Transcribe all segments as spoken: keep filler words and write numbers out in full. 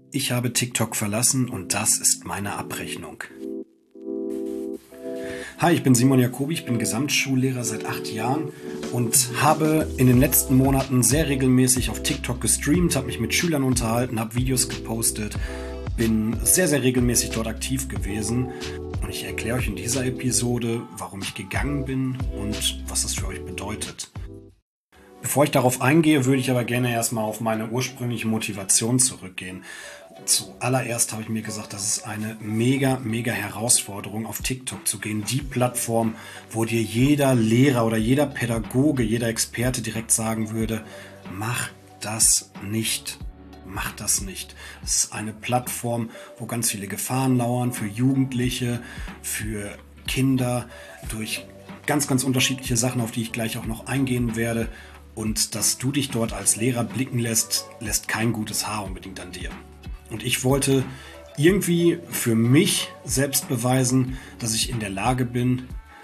Ich habe TikTok verlassen und das ist meine Abrechnung. Hi, ich bin Simon Jacobi, ich bin Gesamtschullehrer seit acht Jahren und habe in den letzten Monaten sehr regelmäßig auf TikTok gestreamt, habe mich mit Schülern unterhalten, habe Videos gepostet, bin sehr, sehr regelmäßig dort aktiv gewesen. Und ich erkläre euch in dieser Episode, warum ich gegangen bin und was das für euch bedeutet. Bevor ich darauf eingehe, würde ich aber gerne erstmal auf meine ursprüngliche Motivation zurückgehen. Zuallererst habe ich mir gesagt, das ist eine mega, mega Herausforderung, auf TikTok zu gehen. Die Plattform, wo dir jeder Lehrer oder jeder Pädagoge, jeder Experte direkt sagen würde, mach das nicht. Mach das nicht. Es ist eine Plattform, wo ganz viele Gefahren lauern für Jugendliche, für Kinder, durch ganz, ganz unterschiedliche Sachen, auf die ich gleich auch noch eingehen werde. Und dass du dich dort als Lehrer blicken lässt, lässt kein gutes Haar unbedingt an dir. Und ich wollte irgendwie für mich selbst beweisen, dass ich in der Lage bin,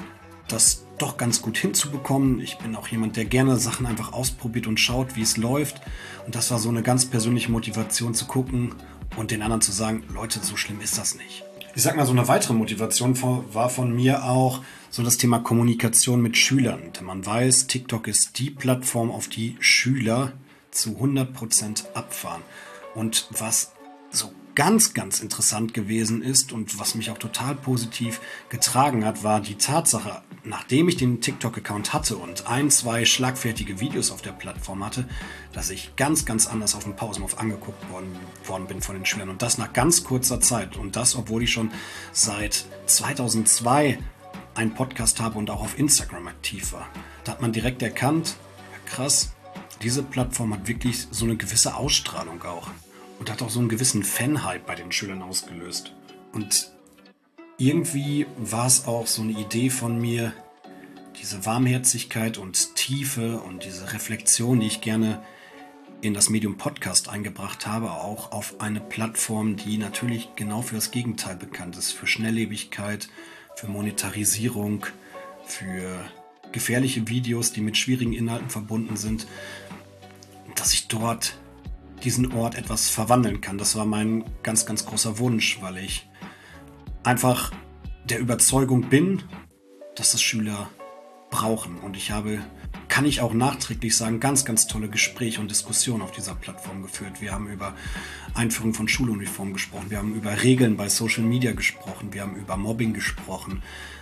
das doch ganz gut hinzubekommen. Ich bin auch jemand, der gerne Sachen einfach ausprobiert und schaut, wie es läuft. Und das war so eine ganz persönliche Motivation zu gucken und den anderen zu sagen, Leute, so schlimm ist das nicht. Ich sag mal, so eine weitere Motivation war von mir auch so das Thema Kommunikation mit Schülern. Denn man weiß, TikTok ist die Plattform, auf die Schüler zu hundert Prozent abfahren. Und was so ganz, ganz interessant gewesen ist und was mich auch total positiv getragen hat, war die Tatsache, nachdem ich den TikTok-Account hatte und ein, zwei schlagfertige Videos auf der Plattform hatte, dass ich ganz, ganz anders auf dem Pausenhof angeguckt worden, worden bin von den Schülern. Und das nach ganz kurzer Zeit. Und das, obwohl ich schon seit zweitausendzwei einen Podcast habe und auch auf Instagram aktiv war. Da hat man direkt erkannt, ja krass, diese Plattform hat wirklich so eine gewisse Ausstrahlung auch. Und hat auch so einen gewissen Fan-Hype bei den Schülern ausgelöst. Und irgendwie war es auch so eine Idee von mir, diese Warmherzigkeit und Tiefe und diese Reflexion, die ich gerne in das Medium Podcast eingebracht habe, auch auf eine Plattform, die natürlich genau für das Gegenteil bekannt ist. Für Schnelllebigkeit, für Monetarisierung, für gefährliche Videos, die mit schwierigen Inhalten verbunden sind. Dass ich dort diesen Ort etwas verwandeln kann. Das war mein ganz, ganz großer Wunsch, weil ich einfach der Überzeugung bin, dass das Schüler brauchen. Und ich habe, kann ich auch nachträglich sagen, ganz, ganz tolle Gespräche und Diskussionen auf dieser Plattform geführt. Wir haben über Einführung von Schuluniformen gesprochen, wir haben über Regeln bei Social Media gesprochen, wir haben über Mobbing gesprochen.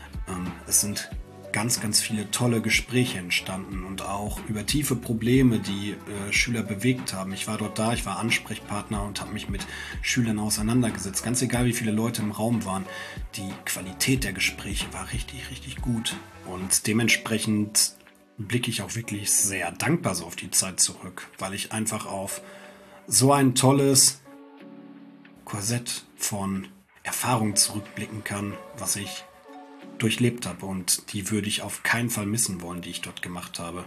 Es sind ganz, ganz viele tolle Gespräche entstanden und auch über tiefe Probleme, die äh, Schüler bewegt haben. Ich war dort da, ich war Ansprechpartner und habe mich mit Schülern auseinandergesetzt. Ganz egal, wie viele Leute im Raum waren, die Qualität der Gespräche war richtig, richtig gut. Und dementsprechend blicke ich auch wirklich sehr dankbar so auf die Zeit zurück, weil ich einfach auf so ein tolles Korsett von Erfahrung zurückblicken kann, was ich durchlebt habe, und die würde ich auf keinen Fall missen wollen, die ich dort gemacht habe.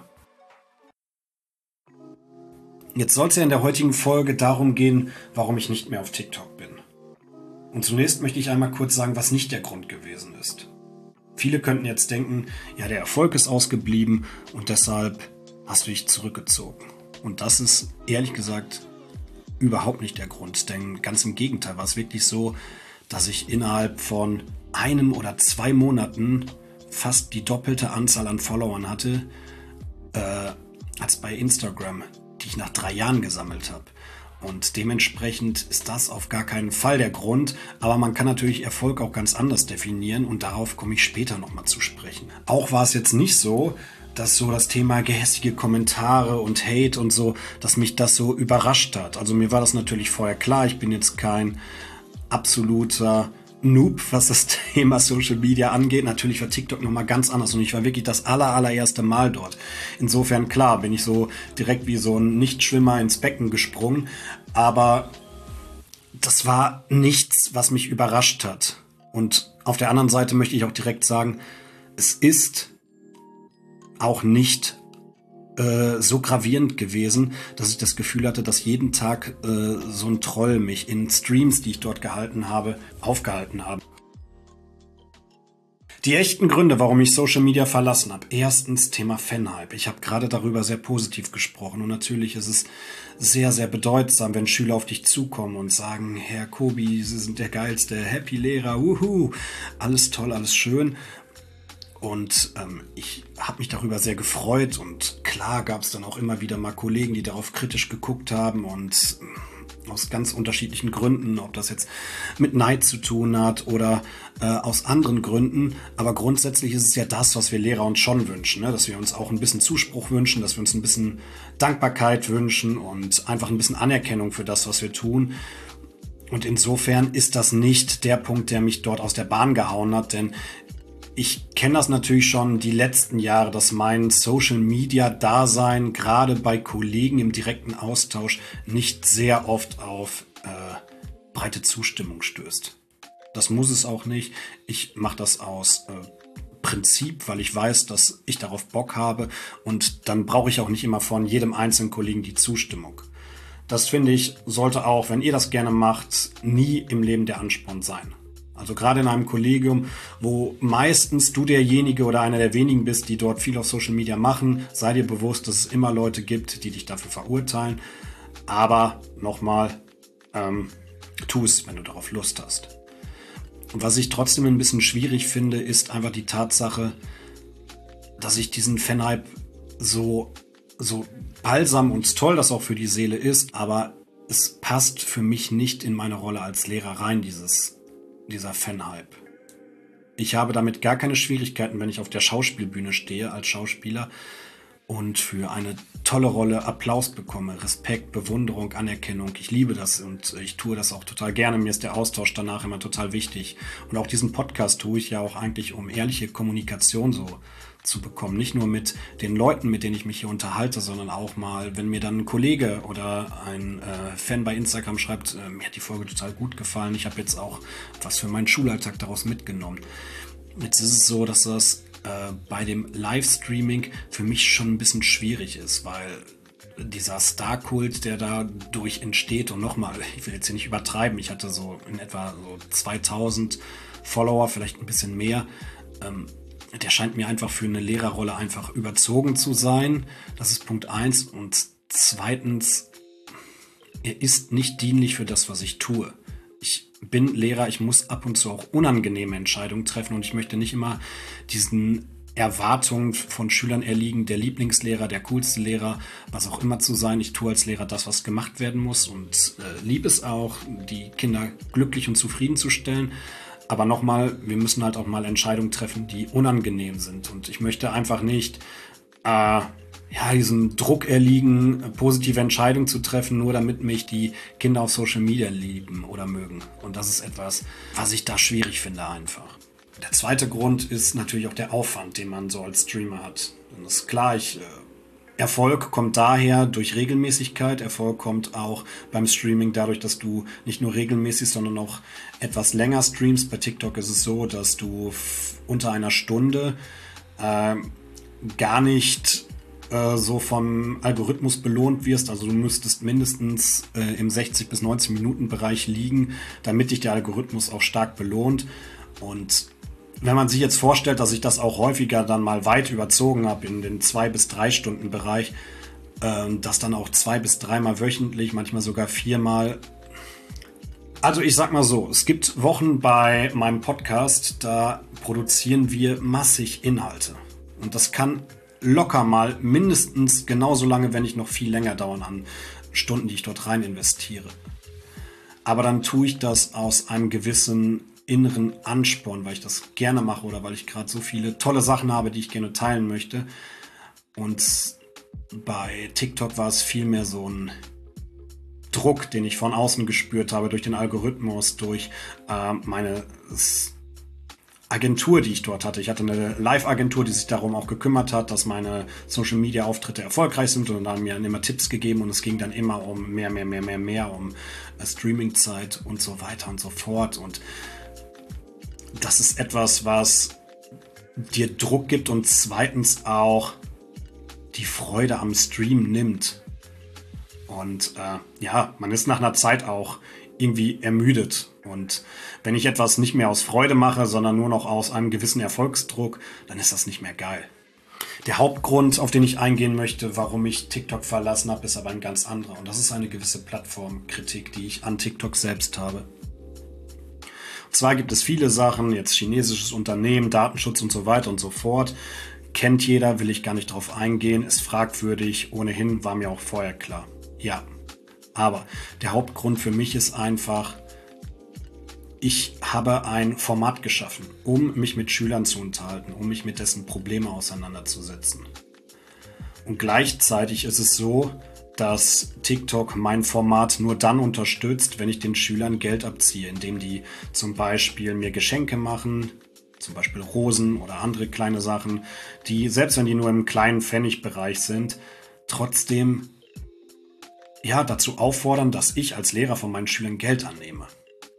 Jetzt soll es ja in der heutigen Folge darum gehen, warum ich nicht mehr auf TikTok bin. Und zunächst möchte ich einmal kurz sagen, was nicht der Grund gewesen ist. Viele könnten jetzt denken, ja, der Erfolg ist ausgeblieben und deshalb hast du dich zurückgezogen. Und das ist ehrlich gesagt überhaupt nicht der Grund, denn ganz im Gegenteil war es wirklich so, dass ich innerhalb von einem oder zwei Monaten fast die doppelte Anzahl an Followern hatte äh, als bei Instagram, die ich nach drei Jahren gesammelt habe. Und dementsprechend ist das auf gar keinen Fall der Grund, aber man kann natürlich Erfolg auch ganz anders definieren und darauf komme ich später nochmal zu sprechen. Auch war es jetzt nicht so, dass so das Thema gehässige Kommentare und Hate und so, dass mich das so überrascht hat. Also mir war das natürlich vorher klar, ich bin jetzt kein absoluter Noob, was das Thema Social Media angeht. Natürlich war TikTok nochmal ganz anders und ich war wirklich das aller, allererste Mal dort. Insofern, klar, bin ich so direkt wie so ein Nichtschwimmer ins Becken gesprungen, aber das war nichts, was mich überrascht hat. Und auf der anderen Seite möchte ich auch direkt sagen, es ist auch nicht äh, so gravierend gewesen, dass ich das Gefühl hatte, dass jeden Tag äh, so ein Troll mich in Streams, die ich dort gehalten habe, aufgehalten habe. Die echten Gründe, warum ich Social Media verlassen habe. Erstens Thema Fanhype. Ich habe gerade darüber sehr positiv gesprochen und natürlich ist es sehr, sehr bedeutsam, wenn Schüler auf dich zukommen und sagen, Herr Kobi, Sie sind der geilste, happy Lehrer, wuhu, alles toll, alles schön. Und ähm, ich habe mich darüber sehr gefreut und klar gab es dann auch immer wieder mal Kollegen, die darauf kritisch geguckt haben und aus ganz unterschiedlichen Gründen, ob das jetzt mit Neid zu tun hat oder äh, aus anderen Gründen. Aber grundsätzlich ist es ja das, was wir Lehrer uns schon wünschen, ne? Dass wir uns auch ein bisschen Zuspruch wünschen, dass wir uns ein bisschen Dankbarkeit wünschen und einfach ein bisschen Anerkennung für das, was wir tun. Und insofern ist das nicht der Punkt, der mich dort aus der Bahn gehauen hat, denn ich kenne das natürlich schon die letzten Jahre, dass mein Social-Media-Dasein gerade bei Kollegen im direkten Austausch nicht sehr oft auf äh, breite Zustimmung stößt. Das muss es auch nicht. Ich mache das aus äh, Prinzip, weil ich weiß, dass ich darauf Bock habe und dann brauche ich auch nicht immer von jedem einzelnen Kollegen die Zustimmung. Das finde ich, sollte auch, wenn ihr das gerne macht, nie im Leben der Ansporn sein. Also gerade in einem Kollegium, wo meistens du derjenige oder einer der wenigen bist, die dort viel auf Social Media machen, sei dir bewusst, dass es immer Leute gibt, die dich dafür verurteilen. Aber nochmal, ähm, tu es, wenn du darauf Lust hast. Und was ich trotzdem ein bisschen schwierig finde, ist einfach die Tatsache, dass ich diesen Fanhype so, so balsam und toll das auch für die Seele ist, aber es passt für mich nicht in meine Rolle als Lehrer rein, dieses dieser Fanhype. Ich habe damit gar keine Schwierigkeiten, wenn ich auf der Schauspielbühne stehe als Schauspieler und für eine tolle Rolle Applaus bekomme, Respekt, Bewunderung, Anerkennung. Ich liebe das und ich tue das auch total gerne. Mir ist der Austausch danach immer total wichtig. Und auch diesen Podcast tue ich ja auch eigentlich, um ehrliche Kommunikation so zu bekommen. Nicht nur mit den Leuten, mit denen ich mich hier unterhalte, sondern auch mal, wenn mir dann ein Kollege oder ein äh, Fan bei Instagram schreibt, äh, mir hat die Folge total gut gefallen, ich habe jetzt auch was für meinen Schulalltag daraus mitgenommen. Jetzt ist es so, dass das äh, bei dem Livestreaming für mich schon ein bisschen schwierig ist, weil dieser Star-Kult, der dadurch entsteht und nochmal, ich will jetzt hier nicht übertreiben, ich hatte so in etwa so zweitausend Follower, vielleicht ein bisschen mehr, ähm, der scheint mir einfach für eine Lehrerrolle einfach überzogen zu sein. Das ist Punkt eins. Und zweitens, er ist nicht dienlich für das, was ich tue. Ich bin Lehrer, ich muss ab und zu auch unangenehme Entscheidungen treffen und ich möchte nicht immer diesen Erwartungen von Schülern erliegen, der Lieblingslehrer, der coolste Lehrer, was auch immer zu sein. Ich tue als Lehrer das, was gemacht werden muss und äh, liebe es auch, die Kinder glücklich und zufrieden zu stellen. Aber nochmal, wir müssen halt auch mal Entscheidungen treffen, die unangenehm sind. Und ich möchte einfach nicht äh, ja, diesem Druck erliegen, positive Entscheidungen zu treffen, nur damit mich die Kinder auf Social Media lieben oder mögen. Und das ist etwas, was ich da schwierig finde einfach. Der zweite Grund ist natürlich auch der Aufwand, den man so als Streamer hat. Und das ist klar, ich... Äh, Erfolg kommt daher durch Regelmäßigkeit. Erfolg kommt auch beim Streaming dadurch, dass du nicht nur regelmäßig, sondern auch etwas länger streamst. Bei TikTok ist es so, dass du unter einer Stunde äh, gar nicht äh, so vom Algorithmus belohnt wirst. Also du müsstest mindestens äh, im sechzig bis neunzig Minuten Bereich liegen, damit dich der Algorithmus auch stark belohnt. Und wenn man sich jetzt vorstellt, dass ich das auch häufiger dann mal weit überzogen habe in den zwei bis drei Stunden Bereich, äh, das dann auch zwei bis dreimal wöchentlich, manchmal sogar viermal. Also ich sag mal so, es gibt Wochen bei meinem Podcast, da produzieren wir massig Inhalte. Und das kann locker mal mindestens genauso lange, wenn nicht noch viel länger dauern an Stunden, die ich dort rein investiere. Aber dann tue ich das aus einem gewissen inneren Ansporn, weil ich das gerne mache oder weil ich gerade so viele tolle Sachen habe, die ich gerne teilen möchte. Und bei TikTok war es vielmehr so ein Druck, den ich von außen gespürt habe, durch den Algorithmus, durch äh, meine Agentur, die ich dort hatte. Ich hatte eine Live-Agentur, die sich darum auch gekümmert hat, dass meine Social-Media-Auftritte erfolgreich sind und haben mir dann immer Tipps gegeben und es ging dann immer um mehr, mehr, mehr, mehr, mehr, um äh, Streaming-Zeit und so weiter und so fort. Und das ist etwas, was dir Druck gibt und zweitens auch die Freude am Stream nimmt. Und äh, ja, man ist nach einer Zeit auch irgendwie ermüdet. Und wenn ich etwas nicht mehr aus Freude mache, sondern nur noch aus einem gewissen Erfolgsdruck, dann ist das nicht mehr geil. Der Hauptgrund, auf den ich eingehen möchte, warum ich TikTok verlassen habe, ist aber ein ganz anderer. Und das ist eine gewisse Plattformkritik, die ich an TikTok selbst habe. Und zwar gibt es viele Sachen, jetzt chinesisches Unternehmen, Datenschutz und so weiter und so fort. Kennt jeder, will ich gar nicht drauf eingehen, ist fragwürdig, ohnehin war mir auch vorher klar. Ja, aber der Hauptgrund für mich ist einfach, ich habe ein Format geschaffen, um mich mit Schülern zu unterhalten, um mich mit dessen Probleme auseinanderzusetzen. Und gleichzeitig ist es so, dass TikTok mein Format nur dann unterstützt, wenn ich den Schülern Geld abziehe, indem die zum Beispiel mir Geschenke machen, zum Beispiel Rosen oder andere kleine Sachen, die, selbst wenn die nur im kleinen Pfennigbereich sind, trotzdem ja, dazu auffordern, dass ich als Lehrer von meinen Schülern Geld annehme.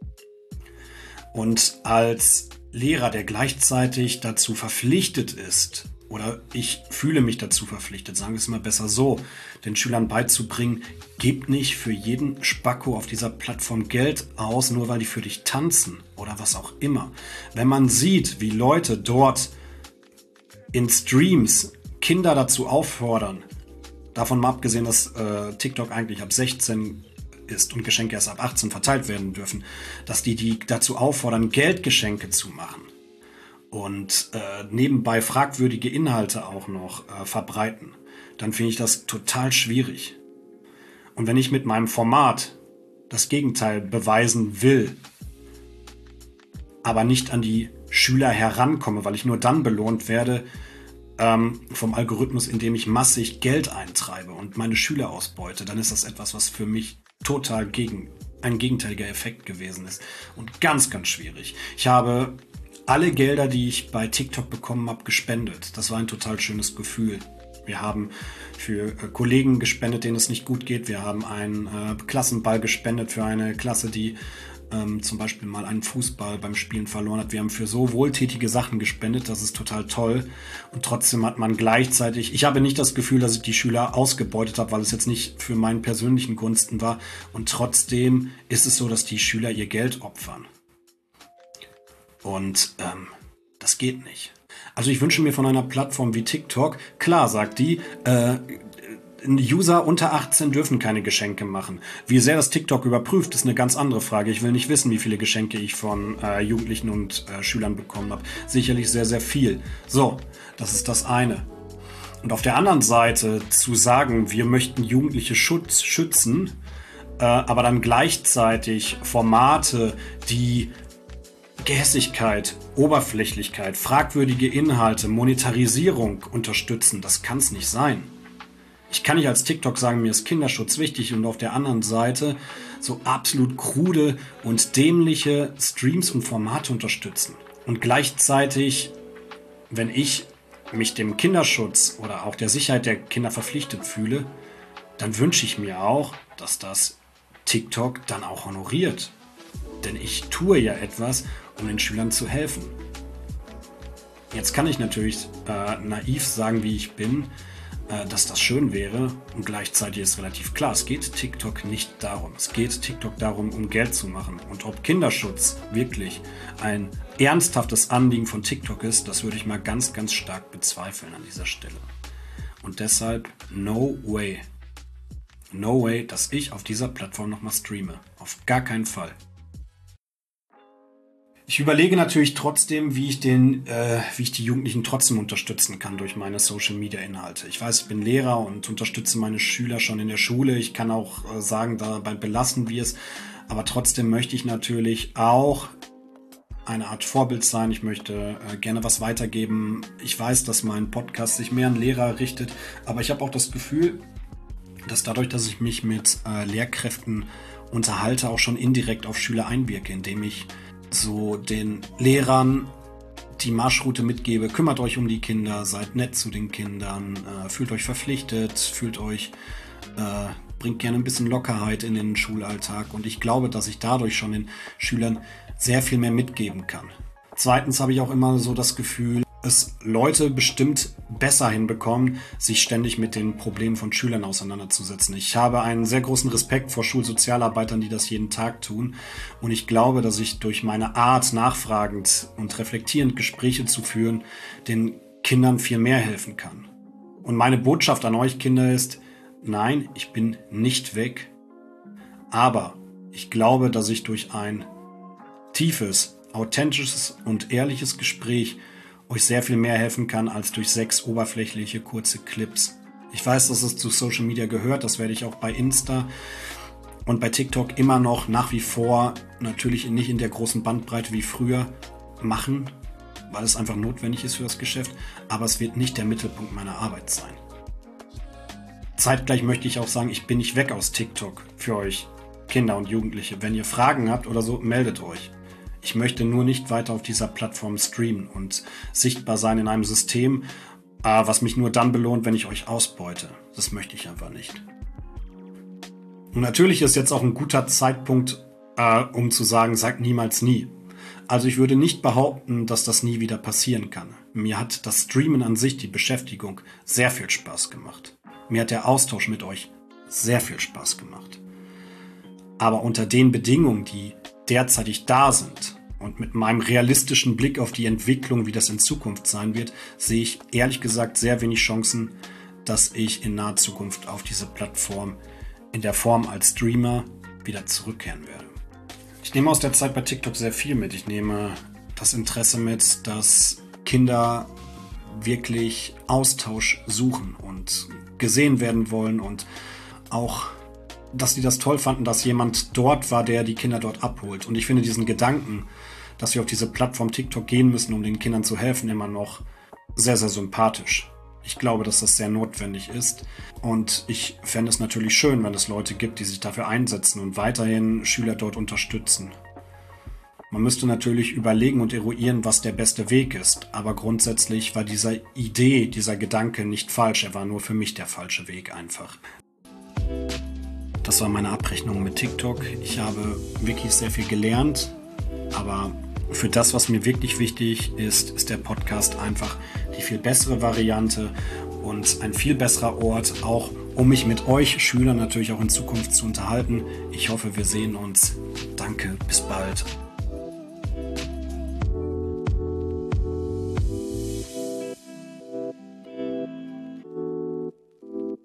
Und als Lehrer, der gleichzeitig dazu verpflichtet ist, oder ich fühle mich dazu verpflichtet, sagen wir es mal besser so, den Schülern beizubringen, gib nicht für jeden Spacko auf dieser Plattform Geld aus, nur weil die für dich tanzen oder was auch immer. Wenn man sieht, wie Leute dort in Streams Kinder dazu auffordern, davon mal abgesehen, dass äh, TikTok eigentlich ab sechzehn ist und Geschenke erst ab achtzehn verteilt werden dürfen, dass die die dazu auffordern, Geldgeschenke zu machen und äh, nebenbei fragwürdige Inhalte auch noch äh, verbreiten, dann finde ich das total schwierig. Und wenn ich mit meinem Format das Gegenteil beweisen will, aber nicht an die Schüler herankomme, weil ich nur dann belohnt werde ähm, vom Algorithmus, indem ich massig Geld eintreibe und meine Schüler ausbeute, dann ist das etwas, was für mich total gegen ein gegenteiliger Effekt gewesen ist und ganz, ganz schwierig. Ich habe alle Gelder, die ich bei TikTok bekommen habe, gespendet. Das war ein total schönes Gefühl. Wir haben für äh, Kollegen gespendet, denen es nicht gut geht. Wir haben einen äh, Klassenball gespendet für eine Klasse, die ähm, zum Beispiel mal einen Fußball beim Spielen verloren hat. Wir haben für so wohltätige Sachen gespendet. Das ist total toll. Und trotzdem hat man gleichzeitig, ich habe nicht das Gefühl, dass ich die Schüler ausgebeutet habe, weil es jetzt nicht für meinen persönlichen Gunsten war. Und trotzdem ist es so, dass die Schüler ihr Geld opfern. Und ähm, das geht nicht. Also ich wünsche mir von einer Plattform wie TikTok, klar sagt die, äh, User unter achtzehn dürfen keine Geschenke machen. Wie sehr das TikTok überprüft, ist eine ganz andere Frage. Ich will nicht wissen, wie viele Geschenke ich von äh, Jugendlichen und äh, Schülern bekommen habe. Sicherlich sehr, sehr viel. So, das ist das eine. Und auf der anderen Seite zu sagen, wir möchten Jugendliche Schutz, schützen, äh, aber dann gleichzeitig Formate, die Gehässigkeit, Oberflächlichkeit, fragwürdige Inhalte, Monetarisierung unterstützen, das kann es nicht sein. Ich kann nicht als TikTok sagen, mir ist Kinderschutz wichtig und auf der anderen Seite so absolut krude und dämliche Streams und Formate unterstützen. Und gleichzeitig, wenn ich mich dem Kinderschutz oder auch der Sicherheit der Kinder verpflichtet fühle, dann wünsche ich mir auch, dass das TikTok dann auch honoriert. Denn ich tue ja etwas, um den Schülern zu helfen. Jetzt kann ich natürlich äh, naiv sagen, wie ich bin, äh, dass das schön wäre und gleichzeitig ist relativ klar, es geht TikTok nicht darum. Es geht TikTok darum, um Geld zu machen. Und ob Kinderschutz wirklich ein ernsthaftes Anliegen von TikTok ist, das würde ich mal ganz, ganz stark bezweifeln an dieser Stelle. Und deshalb no way, no way, dass ich auf dieser Plattform nochmal streame. Auf gar keinen Fall. Ich überlege natürlich trotzdem, wie ich den, äh, wie ich die Jugendlichen trotzdem unterstützen kann durch meine Social-Media-Inhalte. Ich weiß, ich bin Lehrer und unterstütze meine Schüler schon in der Schule. Ich kann auch äh, sagen, dabei belassen wir es. Aber trotzdem möchte ich natürlich auch eine Art Vorbild sein. Ich möchte äh, gerne was weitergeben. Ich weiß, dass mein Podcast sich mehr an Lehrer richtet, aber ich habe auch das Gefühl, dass dadurch, dass ich mich mit äh, Lehrkräften unterhalte, auch schon indirekt auf Schüler einwirke, indem ich so den Lehrern die Marschroute mitgebe, kümmert euch um die Kinder, seid nett zu den Kindern, äh, fühlt euch verpflichtet, fühlt euch, äh, bringt gerne ein bisschen Lockerheit in den Schulalltag und ich glaube, dass ich dadurch schon den Schülern sehr viel mehr mitgeben kann. Zweitens habe ich auch immer so das Gefühl, es Leute bestimmt besser hinbekommen, sich ständig mit den Problemen von Schülern auseinanderzusetzen. Ich habe einen sehr großen Respekt vor Schulsozialarbeitern, die das jeden Tag tun. Und ich glaube, dass ich durch meine Art, nachfragend und reflektierend Gespräche zu führen, den Kindern viel mehr helfen kann. Und meine Botschaft an euch Kinder ist, nein, ich bin nicht weg. Aber ich glaube, dass ich durch ein tiefes, authentisches und ehrliches Gespräch euch sehr viel mehr helfen kann als durch sechs oberflächliche kurze Clips. Ich weiß, dass es zu Social Media gehört, das werde ich auch bei Insta und bei TikTok immer noch nach wie vor, natürlich nicht in der großen Bandbreite wie früher, machen, weil es einfach notwendig ist für das Geschäft, aber es wird nicht der Mittelpunkt meiner Arbeit sein. Zeitgleich möchte ich auch sagen, ich bin nicht weg aus TikTok für euch Kinder und Jugendliche. Wenn ihr Fragen habt oder so, meldet euch. Ich möchte nur nicht weiter auf dieser Plattform streamen und sichtbar sein in einem System, was mich nur dann belohnt, wenn ich euch ausbeute. Das möchte ich einfach nicht. Und natürlich ist jetzt auch ein guter Zeitpunkt, um zu sagen, sagt niemals nie. Also ich würde nicht behaupten, dass das nie wieder passieren kann. Mir hat das Streamen an sich, die Beschäftigung, sehr viel Spaß gemacht. Mir hat der Austausch mit euch sehr viel Spaß gemacht. Aber unter den Bedingungen, die derzeitig da sind und mit meinem realistischen Blick auf die Entwicklung, wie das in Zukunft sein wird, sehe ich ehrlich gesagt sehr wenig Chancen, dass ich in naher Zukunft auf diese Plattform in der Form als Streamer wieder zurückkehren werde. Ich nehme aus der Zeit bei TikTok sehr viel mit. Ich nehme das Interesse mit, dass Kinder wirklich Austausch suchen und gesehen werden wollen und auch dass die das toll fanden, dass jemand dort war, der die Kinder dort abholt. Und ich finde diesen Gedanken, dass wir auf diese Plattform TikTok gehen müssen, um den Kindern zu helfen, immer noch sehr, sehr sympathisch. Ich glaube, dass das sehr notwendig ist. Und ich fände es natürlich schön, wenn es Leute gibt, die sich dafür einsetzen und weiterhin Schüler dort unterstützen. Man müsste natürlich überlegen und eruieren, was der beste Weg ist. Aber grundsätzlich war diese Idee, dieser Gedanke nicht falsch. Er war nur für mich der falsche Weg einfach. Das war meine Abrechnung mit TikTok. Ich habe wirklich sehr viel gelernt, aber für das, was mir wirklich wichtig ist, ist der Podcast einfach die viel bessere Variante und ein viel besserer Ort, auch um mich mit euch Schülern natürlich auch in Zukunft zu unterhalten. Ich hoffe, wir sehen uns. Danke, bis bald.